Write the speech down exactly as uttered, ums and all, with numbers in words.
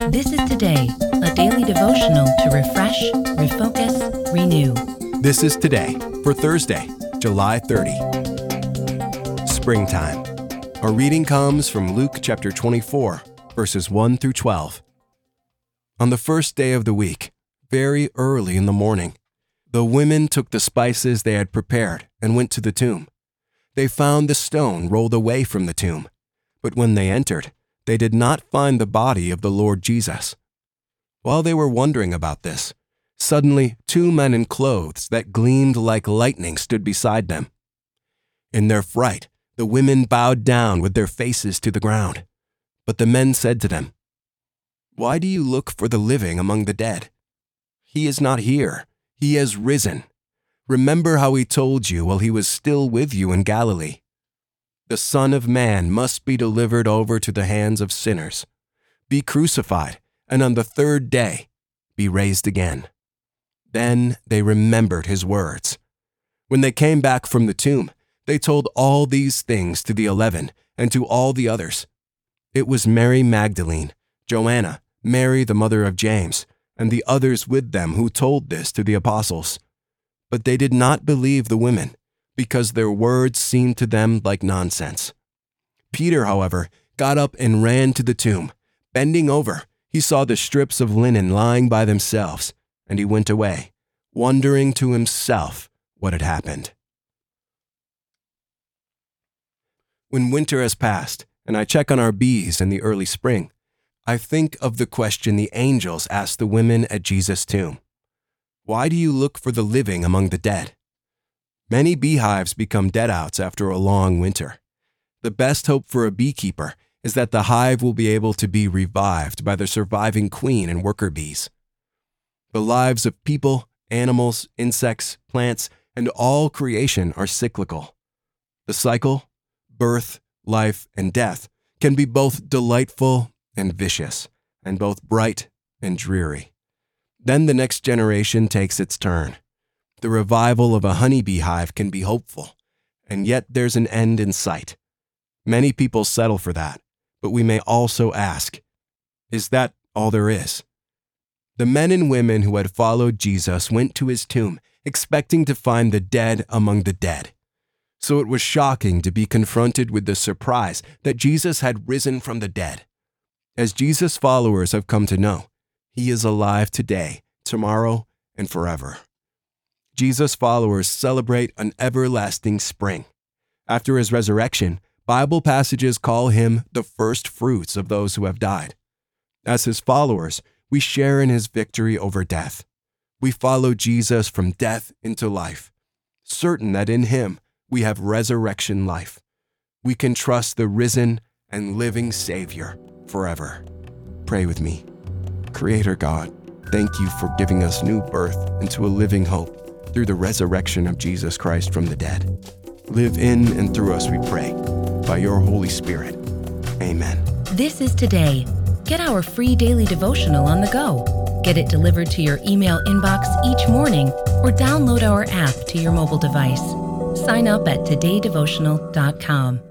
This is Today, a daily devotional to refresh, refocus, renew. This is Today for Thursday, July thirtieth. Springtime. Our reading comes from Luke chapter twenty-four, verses one through twelve. On the first day of the week, very early in the morning, the women took the spices they had prepared and went to the tomb. They found the stone rolled away from the tomb, but when they entered, they did not find the body of the Lord Jesus. While they were wondering about this, suddenly two men in clothes that gleamed like lightning stood beside them. In their fright, the women bowed down with their faces to the ground. But the men said to them, "Why do you look for the living among the dead? He is not here, he has risen. Remember how he told you while he was still with you in Galilee. The Son of Man must be delivered over to the hands of sinners, be crucified, and on the third day be raised again." Then they remembered his words. When they came back from the tomb, they told all these things to the eleven and to all the others. It was Mary Magdalene, Joanna, Mary the mother of James, and the others with them who told this to the apostles. But they did not believe the women, because their words seemed to them like nonsense. Peter, however, got up and ran to the tomb. Bending over, he saw the strips of linen lying by themselves, and he went away, wondering to himself what had happened. When winter has passed, and I check on our bees in the early spring, I think of the question the angels asked the women at Jesus' tomb. Why do you look for the living among the dead? Many beehives become deadouts after a long winter. The best hope for a beekeeper is that the hive will be able to be revived by the surviving queen and worker bees. The lives of people, animals, insects, plants, and all creation are cyclical. The cycle, birth, life, and death can be both delightful and vicious, and both bright and dreary. Then the next generation takes its turn. The revival of a honeybee hive can be hopeful, and yet there's an end in sight. Many people settle for that, but we may also ask, is that all there is? The men and women who had followed Jesus went to his tomb, expecting to find the dead among the dead. So it was shocking to be confronted with the surprise that Jesus had risen from the dead. As Jesus' followers have come to know, he is alive today, tomorrow, and forever. Jesus' followers celebrate an everlasting spring. After his resurrection, Bible passages call him the first fruits of those who have died. As his followers, we share in his victory over death. We follow Jesus from death into life, certain that in him we have resurrection life. We can trust the risen and living Savior forever. Pray with me. Creator God, thank you for giving us new birth into a living hope through the resurrection of Jesus Christ from the dead. Live in and through us, we pray, by your Holy Spirit. Amen. This is Today. Get our free daily devotional on the go. Get it delivered to your email inbox each morning or download our app to your mobile device. Sign up at today devotional dot com.